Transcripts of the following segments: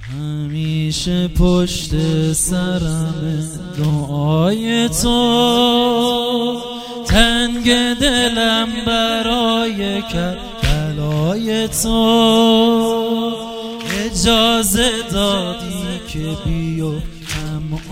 همیشه پشت سرم دعای تو، تنگ دلم برای کربلای تو. اجازه دادی که بیفتم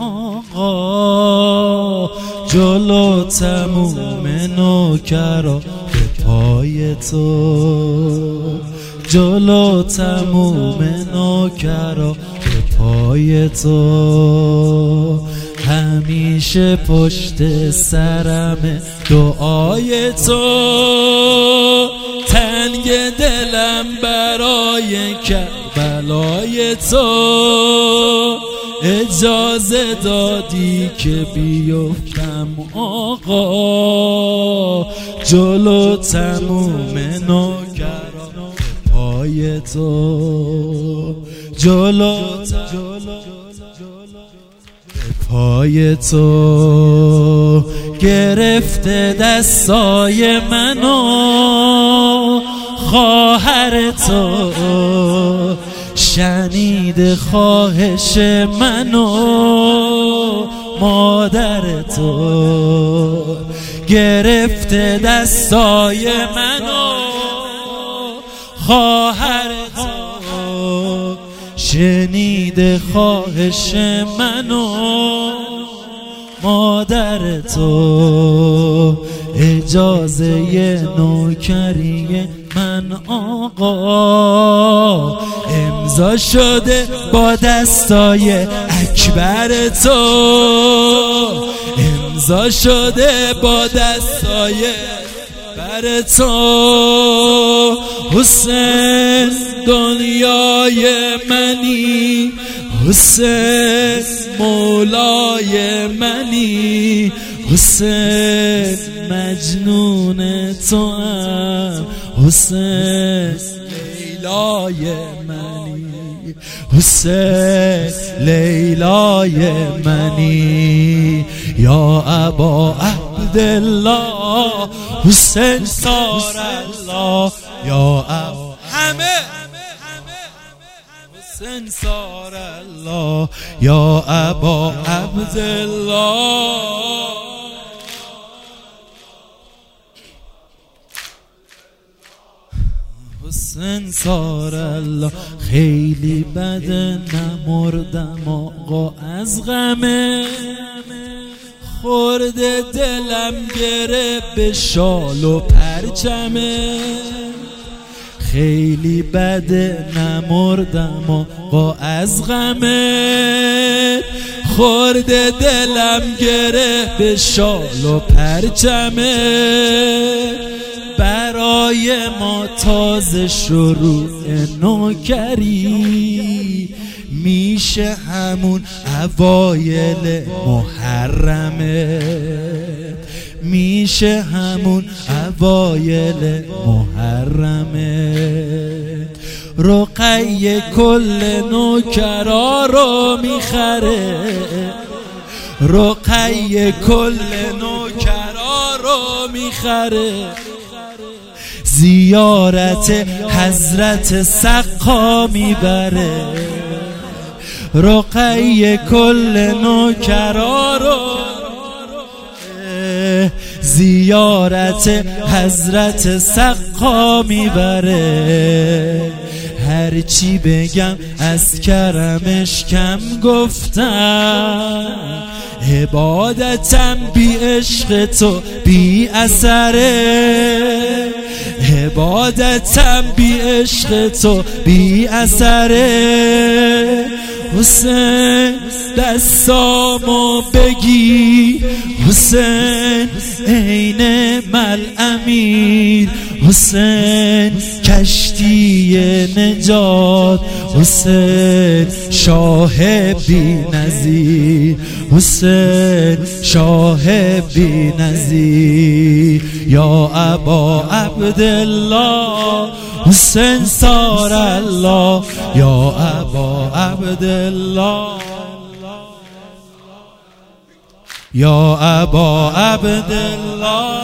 آقا، جلو تموم نوکرا به پای تو، جلو تموم نوکرا به پای تو. همیشه پشت سرم دعای تو، تنگ دلم برای کربلای تو. اجازه دادی که بیفتم آقا، جلو تموم نوکرا پای تو، جلو پای تو. گرفته دستای منو خواهر تو، شنید خواهش منو مادر تو. گرفته دستای منو خواهر تو، شنید خواهش منو مادر تو. اجازه نوکری من آقا، امضا شده با دستای اکبر تو، امضا شده با دستای بر تو. حسین دنیای منی، حسین مولای منی، حسین مجنون تو هم، حسین لیلای منی، حسین لیلای منی. یا ابا عبدالله حسین سار الله، یا ابا همه حسین سار الله، یا ابا عبدالله. حسین سار الله. خیلی بده نمردم آقا از غمه، خورده دلم گره به شال و پرچمه. خیلی بده نمردم آقا از غمه، خورده دلم گره به شال و پرچمه. برای ما تازه شروع نوکری، میشه همون اوایل محرمه، میشه همون اوایل محرمه. رقیه کل نوکرا رو میخره، رقیه کل نوکرا رو میخره. زیارت حضرت سقا میبره، رقیه کل نوکرا رو. زیارت حضرت سقا میبره. هرچی بگم از کرمش کم گفتم، عبادتم بی عشق تو بی اثره، عبادتم بی عشق تو بی اثره. حسین دستامو بگی، حسین عین مل امیر، حسین کشتی نجات، حسین شاه بی نظیر، حسین شاه بی نظیر. یا ابا عبدالله حسین سار الله، یا ابا عبدالله، یا ابا عبدالله.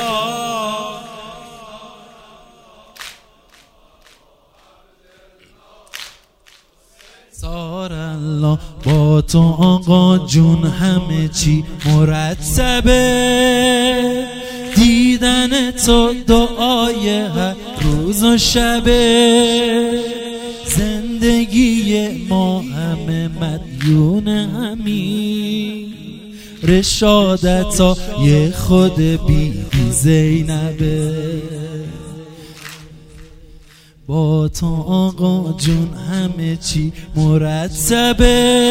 سار الله با تو آقا جون همه چی مرتبه، دیدن تو دعای هر روز و شبه، زندگی ما همه مدیون همین رشادتا یه خود بی زینبه. با تو آقا جون همه چی مرتبه،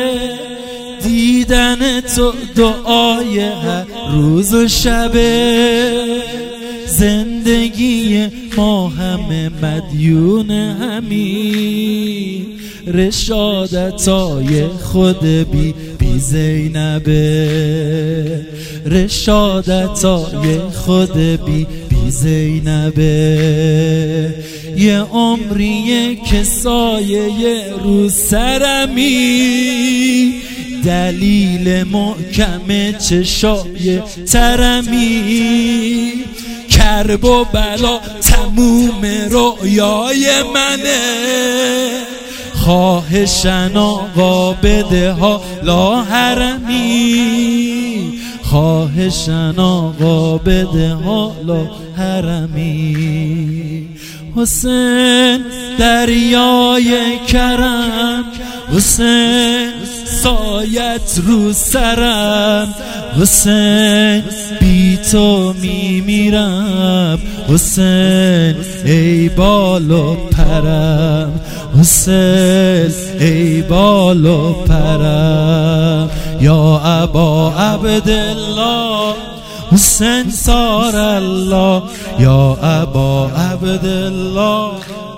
دیدن تو دعای هر روز و شبه، زندگی ما همه مدیون همین رشادتای خود بی زینبه، رشادتای خود بی زینبه. یه عمریه که سایه رو سرمی، دلیل محکم چشای ترمی، کرب و بلا تموم رویای منه، خواهشن آقا بده حالا حرمی، خواهشن آقا بده حالا حرمی. حسین دریای کرم، حسین سایت رو سرم، حسین بی تو میمیرم، حسین ای بال و پرم، حسین ای بال و پرم. یا ابا عبدالله حسین سار الله، یا ابا عبدالله